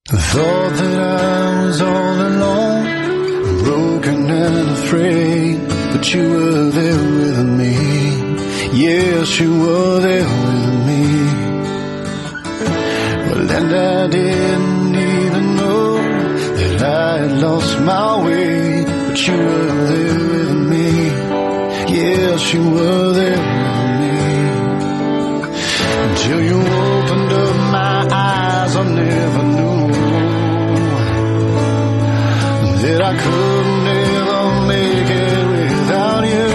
Thought that I was all alone, broken and afraid, but you were there with me. Yes, you were there with me. Well, and I didn't even know that I had lost my way, but you were there with me. Yes, you were there with me. Until you opened up my eyes, I never knew that I could never make it without you.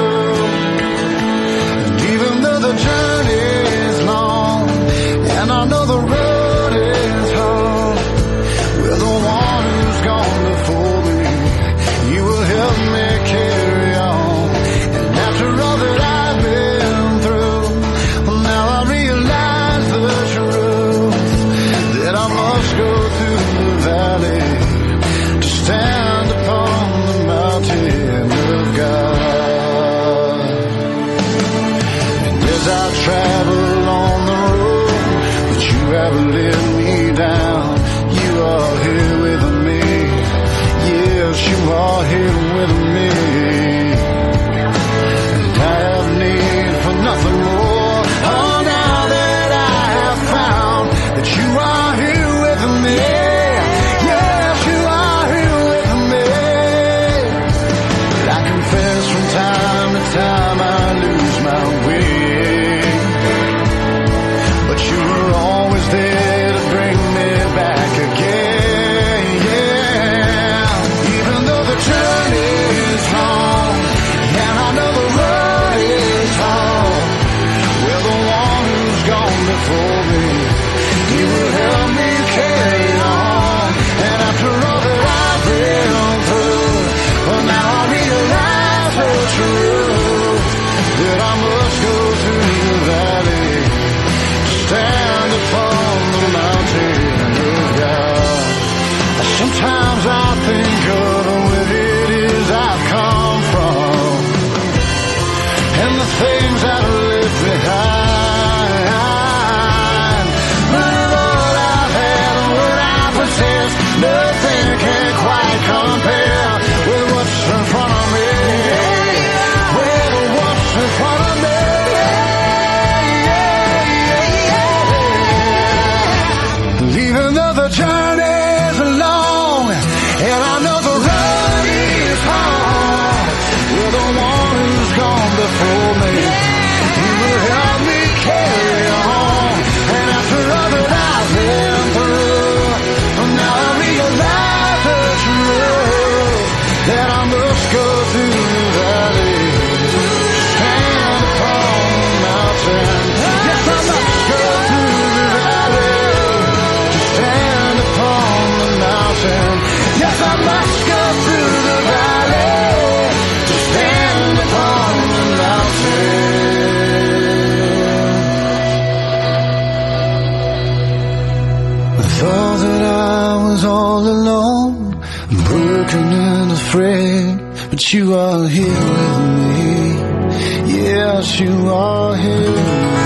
And even though the journey is long, and I know the road is hard, well, the one who's gone before me, you will help me carry on. And after all that I've been through, well, now I realize the truth, that I must go through the valley to stand upon the mountain of God. And as I travel on the road that you have led me down, you are here with me. Yes, you are here with me. And I have need for nothing more. Oh, now that I have found that you are here with me. Yes, you are here with me. But I confess from time to time I lose my way, but you were always there to bring me back again. Yeah. Even though the journey is long, and I know the road is hard, well, the one who's gone before me, he will help me carry on. And after all that I've been through, well, now I realize the truth, that I must go through the valley to stand upon the mountain of God. Sometimes I think of where it is I've come from, and the things I've left behind. But of all I've had and what I possess, nothing can quite compare with what's in front of me. With what's in front of me. Even though the journey's long, and I know the road is hard, you're the one who's gone before me. You will help me carry on. And after all that I've been through, now I realize the truth, that I must go through the valley, stand upon the mountain. Yes, I must go through the valley, stand upon the mountain. Yes, I must go through the valley to stand upon the mountain. I thought that I was all alone, broken and afraid, but you are here with me. Yes, you are here with me.